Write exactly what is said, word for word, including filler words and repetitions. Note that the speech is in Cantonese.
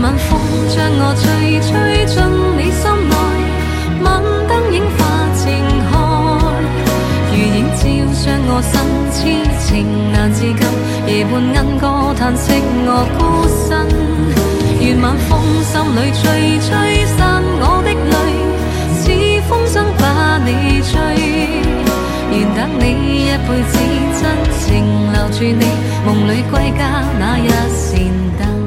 晚风将我吹吹进你心内，晚灯映化情海，如影照将我身痴情难自禁，夜半莺歌叹息我孤身，愿晚风心里吹吹散我的泪，似风筝把你追，愿等你一辈子真情留住你，梦里归家那一线灯。